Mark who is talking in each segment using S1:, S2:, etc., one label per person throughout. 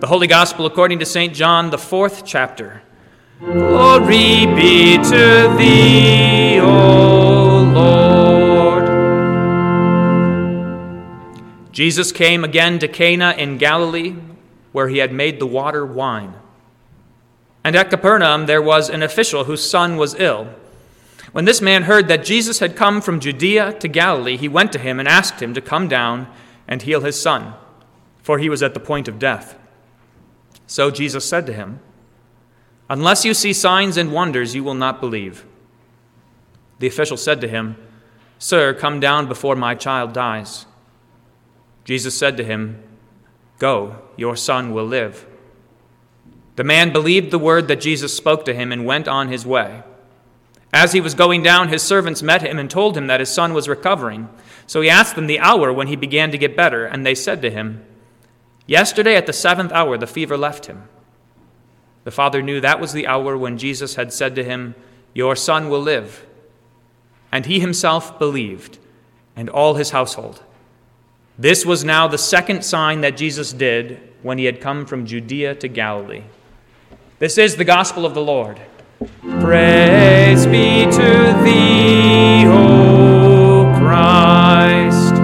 S1: The Holy Gospel according to St. John, the 4th chapter. Glory be to thee, O Lord. Jesus came again to Cana in Galilee, where he had made the water wine. And at Capernaum there was an official whose son was ill. When this man heard that Jesus had come from Judea to Galilee, he went to him and asked him to come down and heal his son, for he was at the point of death. So Jesus said to him, "Unless you see signs and wonders, you will not believe." The official said to him, "Sir, come down before my child dies." Jesus said to him, "Go, your son will live." The man believed the word that Jesus spoke to him and went on his way. As he was going down, his servants met him and told him that his son was recovering. So he asked them the hour when he began to get better, and they said to him, "Yesterday at the 7th hour the fever left him." The father knew that was the hour when Jesus had said to him, "Your son will live." And he himself believed, and all his household. This was now the second sign that Jesus did when he had come from Judea to Galilee. This is the gospel of the Lord. Praise be to thee, O Christ.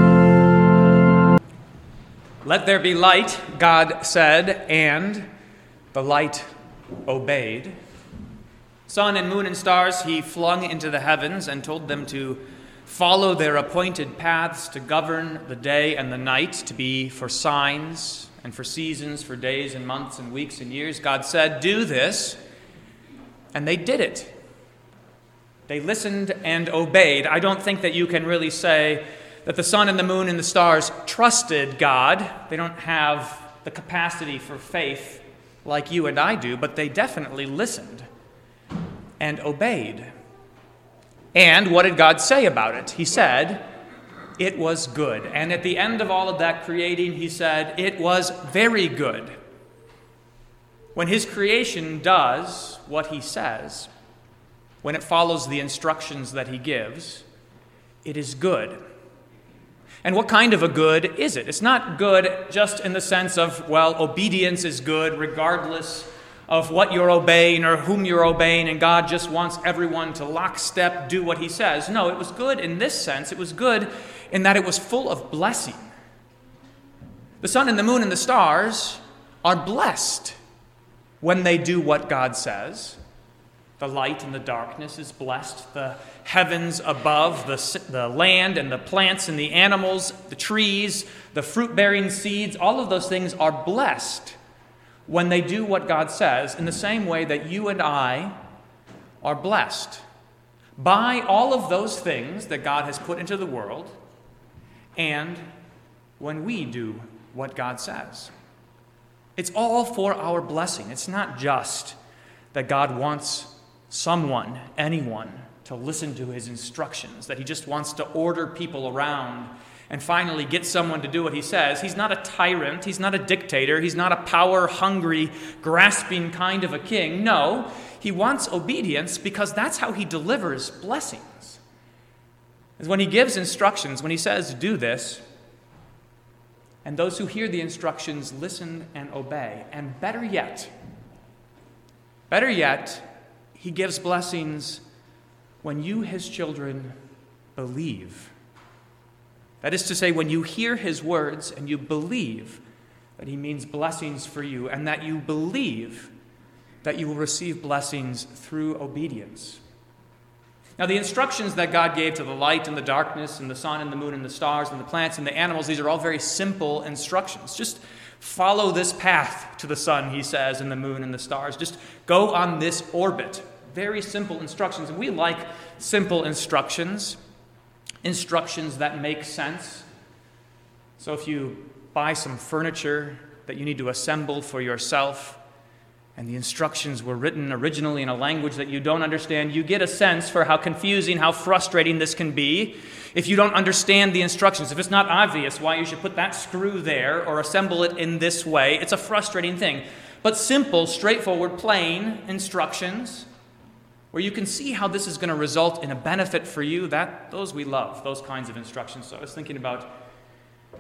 S1: Let there be light, God said, and the light obeyed. Sun and moon and stars he flung into the heavens and told them to follow their appointed paths, to govern the day and the night, to be for signs and for seasons, for days and months and weeks and years. God said, "Do this," and they did it. They listened and obeyed. I don't think that you can really say that the sun and the moon and the stars trusted God. They don't have the capacity for faith like you and I do, but they definitely listened and obeyed. And what did God say about it? He said, it was good. And at the end of all of that creating, he said, it was very good. When his creation does what he says, when it follows the instructions that he gives, it is good. And what kind of a good is it? It's not good just in the sense of, well, obedience is good regardless of what you're obeying or whom you're obeying, and God just wants everyone to lockstep do what he says. No, it was good in this sense. It was good in that it was full of blessing. The sun and the moon and the stars are blessed when they do what God says. The light and the darkness is blessed. The heavens above, the land and the plants and the animals, the trees, the fruit-bearing seeds, all of those things are blessed when they do what God says, in the same way that you and I are blessed by all of those things that God has put into the world, and when we do what God says. It's all for our blessing. It's not just that God wants someone, anyone, to listen to his instructions, that he just wants to order people around and finally get someone to do what he says. He's not a tyrant. He's not a dictator. He's not a power-hungry, grasping kind of a king. No, he wants obedience because that's how he delivers blessings. Is when he gives instructions, when he says, do this, and those who hear the instructions listen and obey. And better yet, he gives blessings when you, his children, believe. That is to say, when you hear his words and you believe that he means blessings for you, and that you believe that you will receive blessings through obedience. Now, the instructions that God gave to the light and the darkness and the sun and the moon and the stars and the plants and the animals, these are all very simple instructions. Just follow this path to the sun, he says, and the moon and the stars. Just go on this orbit. Very simple instructions. And we like simple instructions that make sense. So if you buy some furniture that you need to assemble for yourself, and the instructions were written originally in a language that you don't understand, you get a sense for how confusing, how frustrating this can be if you don't understand the instructions. If it's not obvious why you should put that screw there or assemble it in this way, it's a frustrating thing. But simple, straightforward, plain instructions where you can see how this is going to result in a benefit for you, those we love, those kinds of instructions. So I was thinking about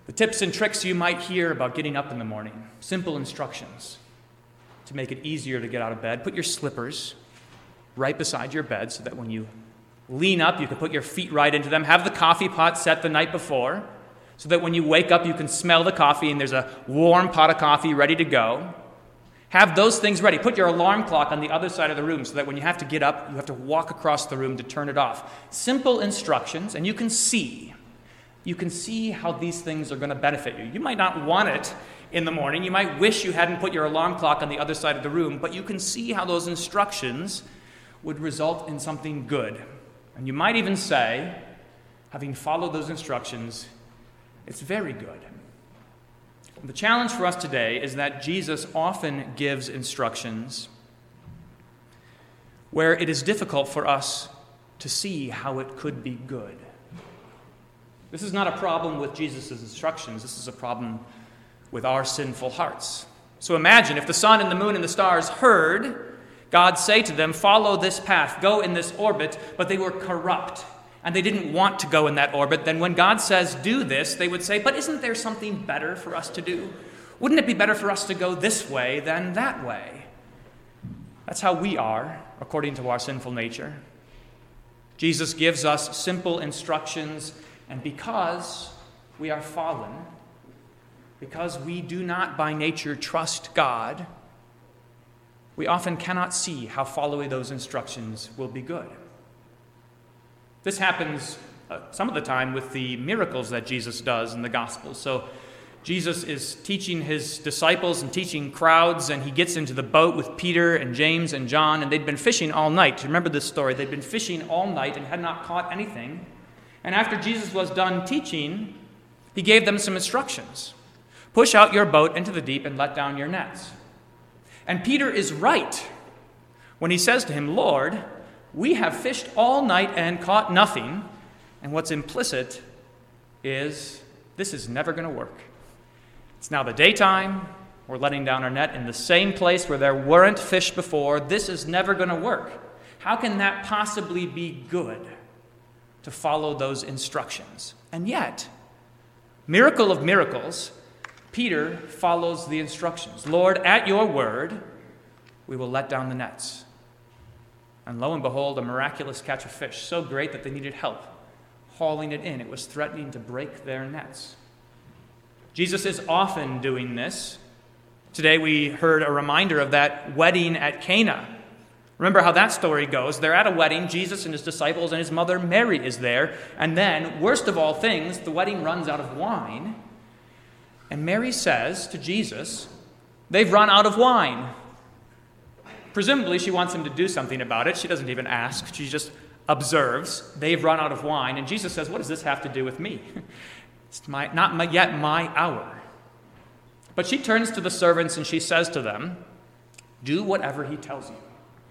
S1: The tips and tricks you might hear about getting up in the morning, simple instructions to make it easier to get out of bed. Put your slippers right beside your bed so that when you lean up, you can put your feet right into them. Have the coffee pot set the night before so that when you wake up, you can smell the coffee and there's a warm pot of coffee ready to go. Have those things ready. Put your alarm clock on the other side of the room so that when you have to get up, you have to walk across the room to turn it off. Simple instructions, and you can see how these things are going to benefit you. You might not want it in the morning. You might wish you hadn't put your alarm clock on the other side of the room, but you can see how those instructions would result in something good. And you might even say, having followed those instructions, it's very good. The challenge for us today is that Jesus often gives instructions where it is difficult for us to see how it could be good. This is not a problem with Jesus' instructions. This is a problem with our sinful hearts. So imagine if the sun and the moon and the stars heard God say to them, follow this path, go in this orbit, but they were corrupt and they didn't want to go in that orbit, then when God says do this, they would say, but isn't there something better for us to do? Wouldn't it be better for us to go this way than that way? That's how we are, according to our sinful nature. Jesus gives us simple instructions, and because we are fallen, because we do not by nature trust God, we often cannot see how following those instructions will be good. This happens some of the time with the miracles that Jesus does in the Gospels. So Jesus is teaching his disciples and teaching crowds, and he gets into the boat with Peter and James and John, and they'd been fishing all night. Remember this story. They'd been fishing all night and had not caught anything. And after Jesus was done teaching, he gave them some instructions. Push out your boat into the deep and let down your nets. And Peter is right when he says to him, Lord, we have fished all night and caught nothing. And what's implicit is this is never going to work. It's now the daytime. We're letting down our net in the same place where there weren't fish before. This is never going to work. How can that possibly be good to follow those instructions? And yet, miracle of miracles, Peter follows the instructions. Lord, at your word, we will let down the nets. And lo and behold, a miraculous catch of fish, so great that they needed help hauling it in. It was threatening to break their nets. Jesus is often doing this. Today we heard a reminder of that wedding at Cana. Remember how that story goes. They're at a wedding. Jesus and his disciples and his mother Mary is there. And then, worst of all things, the wedding runs out of wine. And Mary says to Jesus, they've run out of wine. Presumably, she wants him to do something about it. She doesn't even ask. She just observes. They've run out of wine. And Jesus says, what does this have to do with me? It's not yet my hour. But she turns to the servants and she says to them, do whatever he tells you.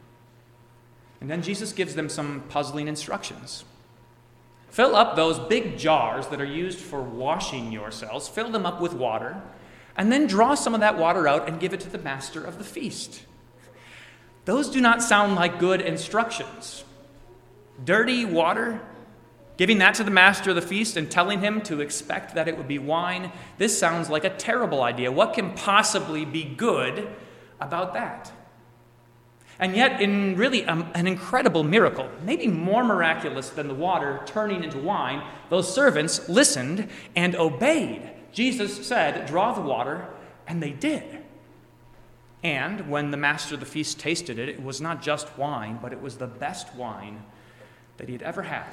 S1: And then Jesus gives them some puzzling instructions. Fill up those big jars that are used for washing yourselves. Fill them up with water. And then draw some of that water out and give it to the master of the feast. Those do not sound like good instructions. Dirty water, giving that to the master of the feast and telling him to expect that it would be wine. This sounds like a terrible idea. What can possibly be good about that? And yet, in really an incredible miracle, maybe more miraculous than the water turning into wine, those servants listened and obeyed. Jesus said, draw the water, and they did. And when the master of the feast tasted it, it was not just wine, but it was the best wine that he had ever had.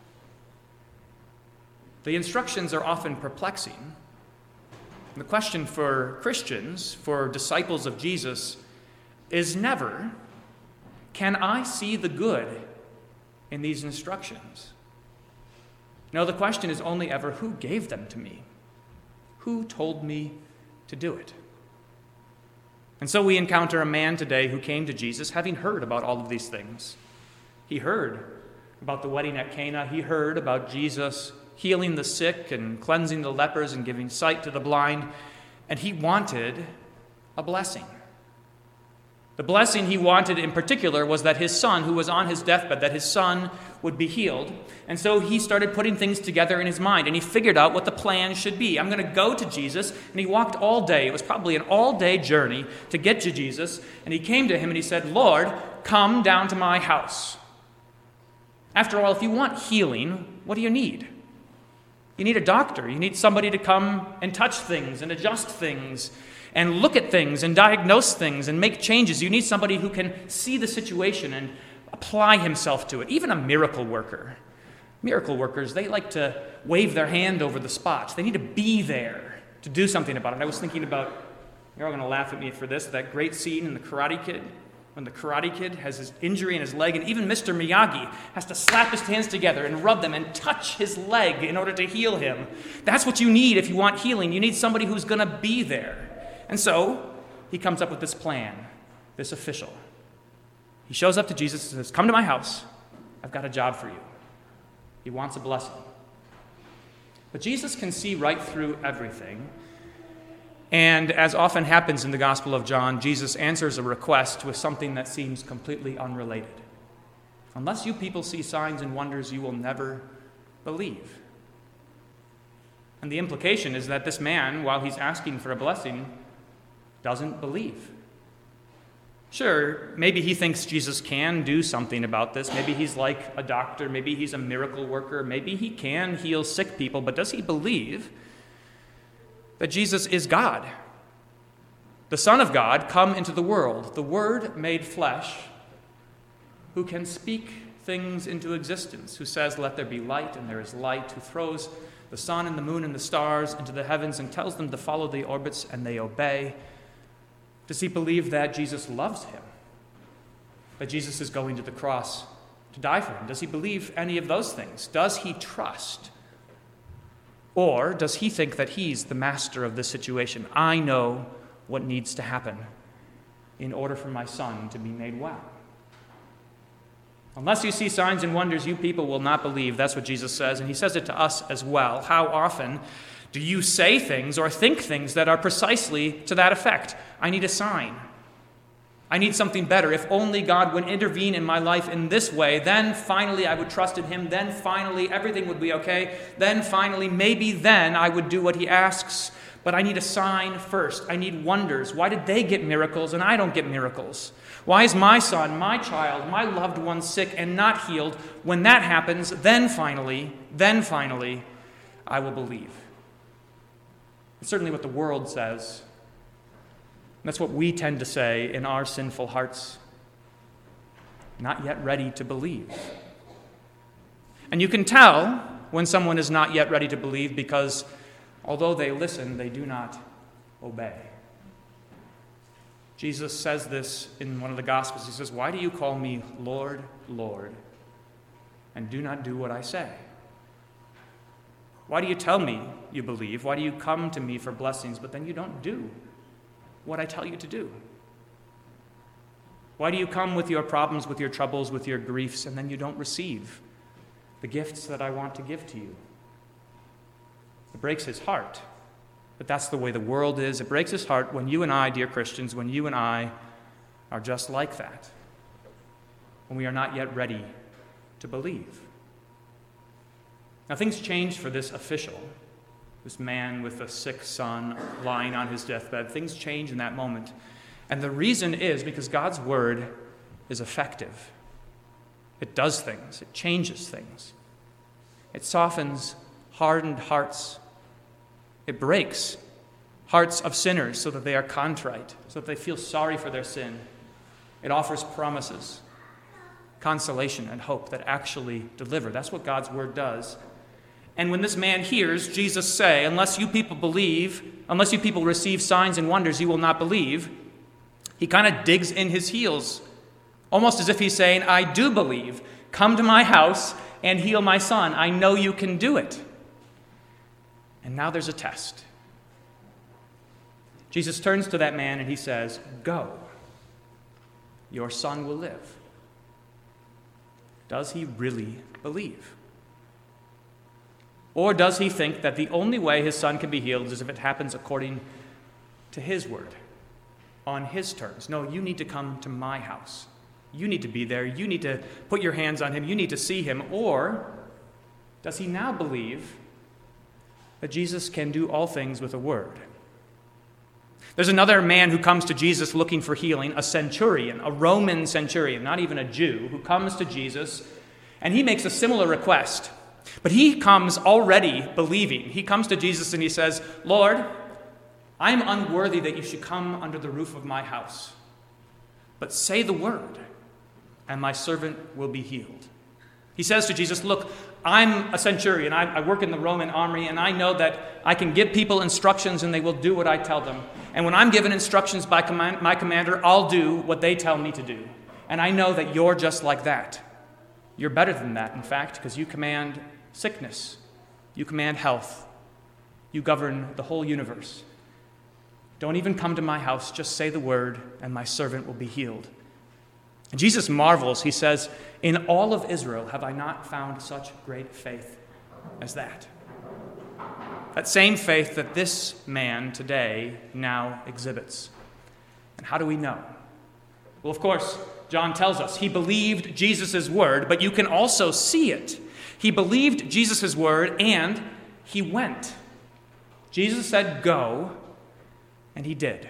S1: The instructions are often perplexing. The question for Christians, for disciples of Jesus, is never, can I see the good in these instructions? No, the question is only ever, who gave them to me? Who told me to do it? And so we encounter a man today who came to Jesus having heard about all of these things. He heard about the wedding at Cana. He heard about Jesus healing the sick and cleansing the lepers and giving sight to the blind. And he wanted a blessing. The blessing he wanted in particular was that his son, who was on his deathbed, that his son would be healed. And so he started putting things together in his mind, and he figured out what the plan should be. I'm going to go to Jesus, and he walked all day. It was probably an all-day journey to get to Jesus, and he came to him and he said, "Lord, come down to my house." After all, if you want healing, what do you need? You need a doctor. You need somebody to come and touch things and adjust things and look at things and diagnose things and make changes. You need somebody who can see the situation and apply himself to it. Even a miracle worker. Miracle workers, they like to wave their hand over the spot. They need to be there to do something about it. I was thinking about, you're all going to laugh at me for this, that great scene in The Karate Kid, when the Karate Kid has his injury in his leg, and even Mr. Miyagi has to slap his hands together and rub them and touch his leg in order to heal him. That's what you need if you want healing. You need somebody who's going to be there. And so he comes up with this plan, this official. He shows up to Jesus and says, "Come to my house. I've got a job for you." He wants a blessing. But Jesus can see right through everything. And as often happens in the Gospel of John, Jesus answers a request with something that seems completely unrelated. Unless you people see signs and wonders, you will never believe. And the implication is that this man, while he's asking for a blessing, doesn't believe. Sure, maybe he thinks Jesus can do something about this. Maybe he's like a doctor. Maybe he's a miracle worker. Maybe he can heal sick people. But does he believe that Jesus is God, the Son of God, come into the world, the Word made flesh, who can speak things into existence, who says, "Let there be light," and there is light, who throws the sun and the moon and the stars into the heavens and tells them to follow the orbits, and they obey? Does he believe that Jesus loves him? That Jesus is going to the cross to die for him? Does he believe any of those things? Does he trust? Or does he think that he's the master of this situation? I know what needs to happen in order for my son to be made well. Unless you see signs and wonders, you people will not believe. That's what Jesus says, and he says it to us as well. How often do you say things or think things that are precisely to that effect? I need a sign. I need something better. If only God would intervene in my life in this way, then finally I would trust in him. Then finally everything would be okay. Then finally, maybe then I would do what he asks. But I need a sign first. I need wonders. Why did they get miracles and I don't get miracles? Why is my son, my child, my loved one sick and not healed? When that happens, then finally, I will believe. It's certainly what the world says. And that's what we tend to say in our sinful hearts. Not yet ready to believe. And you can tell when someone is not yet ready to believe because although they listen, they do not obey. Jesus says this in one of the Gospels. He says, "Why do you call me Lord, Lord, and do not do what I say? Why do you tell me you believe? Why do you come to me for blessings, but then you don't do what I tell you to do? Why do you come with your problems, with your troubles, with your griefs, and then you don't receive the gifts that I want to give to you?" It breaks his heart, but that's the way the world is. It breaks his heart when you and I, dear Christians, when you and I are just like that, when we are not yet ready to believe. Now, things changed for this official, this man with a sick son lying on his deathbed. Things change in that moment. And the reason is because God's word is effective. It does things. It changes things. It softens hardened hearts. It breaks hearts of sinners so that they are contrite, so that they feel sorry for their sin. It offers promises, consolation, and hope that actually deliver. That's what God's word does. And when this man hears Jesus say, unless you people believe, unless you people receive signs and wonders, you will not believe, he kind of digs in his heels, almost as if he's saying, I do believe. Come to my house and heal my son. I know you can do it. And now there's a test. Jesus turns to that man and he says, go. Your son will live. Does he really believe? Or does he think that the only way his son can be healed is if it happens according to his word? on his terms. No, you need to come to my house. You need to be there. You need to put your hands on him. You need to see him. Or does he now believe that Jesus can do all things with a word? There's another man who comes to Jesus looking for healing, a centurion, a Roman centurion, not even a Jew, who comes to Jesus, and he makes a similar request. But he comes already believing. He comes to Jesus and he says, Lord, I am unworthy that you should come under the roof of my house. But say the word, and my servant will be healed. He says to Jesus, look, I'm a centurion. I work in the Roman army, and I know that I can give people instructions, and they will do what I tell them. And when I'm given instructions by my commander, I'll do what they tell me to do. And I know that you're just like that. You're better than that, in fact, because you command sickness. You command health. You govern the whole universe. Don't even come to my house. Just say the word, and my servant will be healed. And Jesus marvels. He says, in all of Israel have I not found such great faith as that. That same faith that this man today now exhibits. And how do we know? Well, of course, John tells us he believed Jesus' word, but you can also see it. He believed Jesus' word, and he went. Jesus said, go, and he did.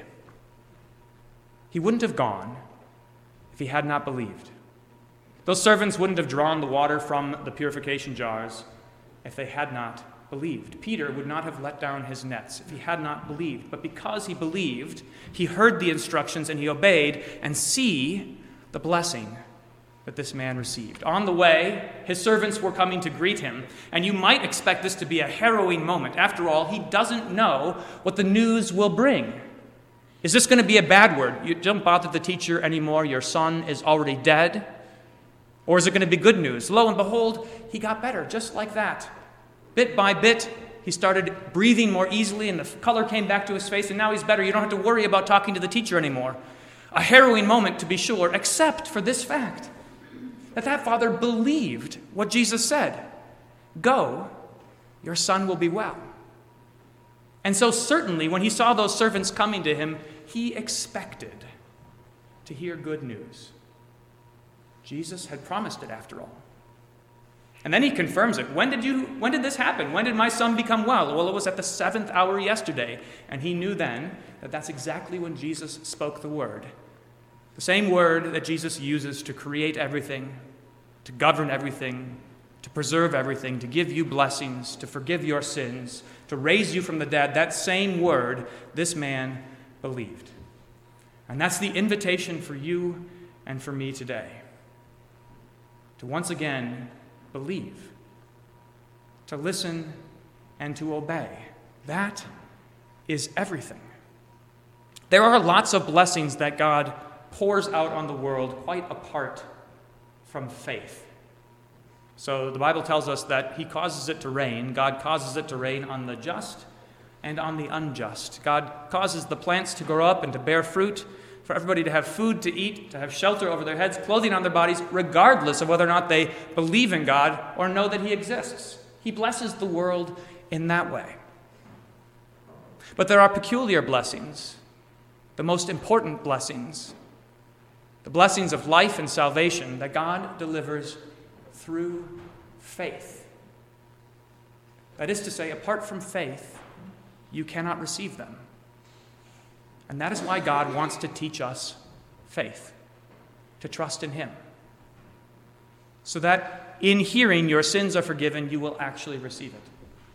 S1: He wouldn't have gone if he had not believed. Those servants wouldn't have drawn the water from the purification jars if they had not believed. Peter would not have let down his nets if he had not believed. But because he believed, he heard the instructions and he obeyed, and see the blessing that this man received. On the way, his servants were coming to greet him, and you might expect this to be a harrowing moment. After all, he doesn't know what the news will bring. Is this going to be a bad word? You don't bother the teacher anymore. Your son is already dead. Or is it going to be good news? Lo and behold, he got better, just like that. Bit by bit, he started breathing more easily, and the color came back to his face, and now he's better. You don't have to worry about talking to the teacher anymore. A harrowing moment, to be sure, except for this fact, that father believed what Jesus said. Go, your son will be well. And so certainly, when he saw those servants coming to him, he expected to hear good news. Jesus had promised it, after all. And then he confirms it. When did this happen? When did my son become well? Well, it was at the 7th hour yesterday. And he knew then that that's exactly when Jesus spoke the word. The same word that Jesus uses to create everything, to govern everything, to preserve everything, to give you blessings, to forgive your sins, to raise you from the dead. That same word, this man believed. And that's the invitation for you and for me today. To once again believe, to listen, and to obey. That is everything. There are lots of blessings that God pours out on the world quite apart from faith. So the Bible tells us that he causes it to rain. God causes it to rain on the just and on the unjust. God causes the plants to grow up and to bear fruit, for everybody to have food to eat, to have shelter over their heads, clothing on their bodies, regardless of whether or not they believe in God or know that he exists. He blesses the world in that way. But there are peculiar blessings, the most important blessings, the blessings of life and salvation that God delivers through faith. That is to say, apart from faith, you cannot receive them. And that is why God wants to teach us faith, to trust in him, so that in hearing your sins are forgiven, you will actually receive it.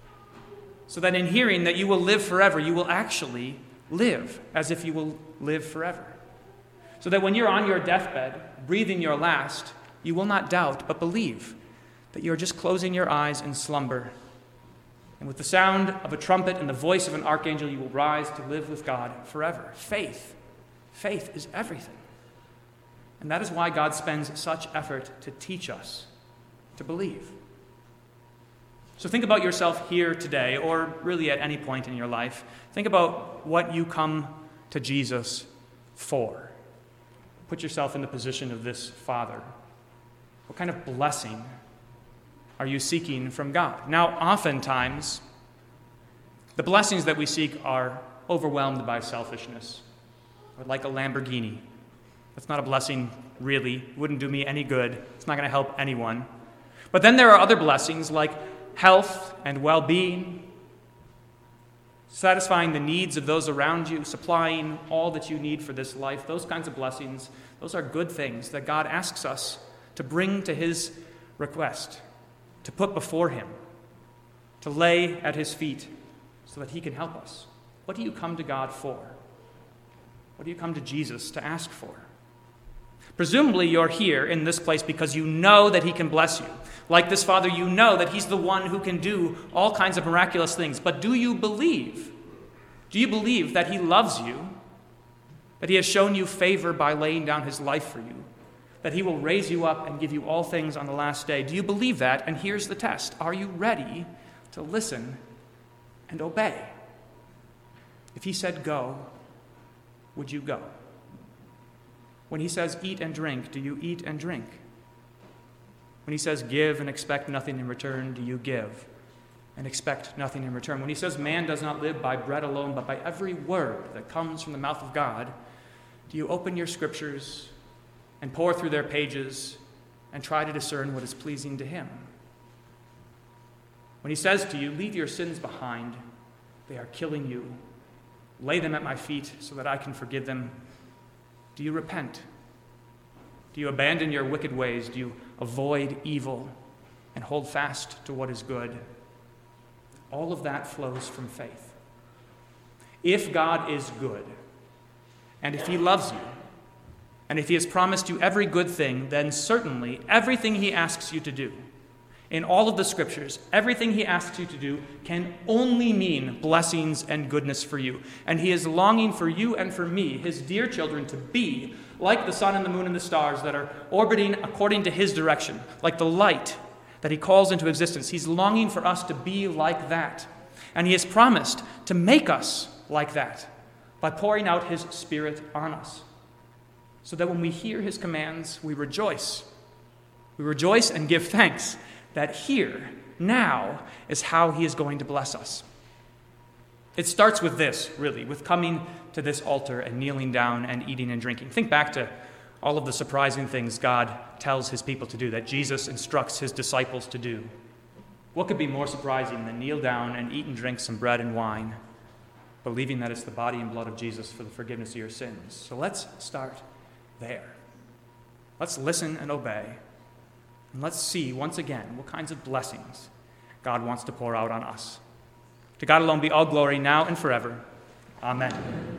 S1: So that in hearing that you will live forever, you will actually live as if you will live forever. So that when you're on your deathbed, breathing your last, you will not doubt, but believe that you're just closing your eyes in slumber. And with the sound of a trumpet and the voice of an archangel, you will rise to live with God forever. Faith is everything. And that is why God spends such effort to teach us to believe. So think about yourself here today, or really at any point in your life. Think about what you come to Jesus for. Put yourself in the position of this father. What kind of blessing are you seeking from God? Now, oftentimes, the blessings that we seek are overwhelmed by selfishness. or like a Lamborghini. That's not a blessing, really. It wouldn't do me any good. It's not going to help anyone. But then there are other blessings like health and well-being, satisfying the needs of those around you, supplying all that you need for this life. Those kinds of blessings, those are good things that God asks us to bring to his request, to put before him, to lay at his feet so that he can help us. What do you come to God for? What do you come to Jesus to ask for? Presumably you're here in this place because you know that he can bless you. Like this Father, you know that he's the one who can do all kinds of miraculous things. But do you believe? Do you believe that he loves you? That he has shown you favor by laying down his life for you? That he will raise you up and give you all things on the last day? Do you believe that? And here's the test. Are you ready to listen and obey? If he said go, would you go? When he says eat and drink, do you eat and drink? When he says give and expect nothing in return, do you give and expect nothing in return? When he says man does not live by bread alone, but by every word that comes from the mouth of God, do you open your scriptures and pour through their pages and try to discern what is pleasing to him? When he says to you, leave your sins behind, they are killing you, lay them at my feet so that I can forgive them, do you repent? Do you abandon your wicked ways? Do you avoid evil and hold fast to what is good? All of that flows from faith. If God is good, and if he loves you, and if he has promised you every good thing, then certainly everything he asks you to do, in all of the scriptures, everything he asks you to do can only mean blessings and goodness for you. And he is longing for you and for me, his dear children, to be like the sun and the moon and the stars that are orbiting according to his direction, like the light that he calls into existence. He's longing for us to be like that. And he has promised to make us like that by pouring out his Spirit on us, so that when we hear his commands, we rejoice. We rejoice and give thanks that here, now, is how he is going to bless us. It starts with this, really, with coming to this altar and kneeling down and eating and drinking. Think back to all of the surprising things God tells his people to do, that Jesus instructs his disciples to do. What could be more surprising than kneel down and eat and drink some bread and wine, believing that it's the body and blood of Jesus for the forgiveness of your sins? So let's start there. Let's listen and obey. And let's see, once again, what kinds of blessings God wants to pour out on us. To God alone be all glory, now and forever. Amen.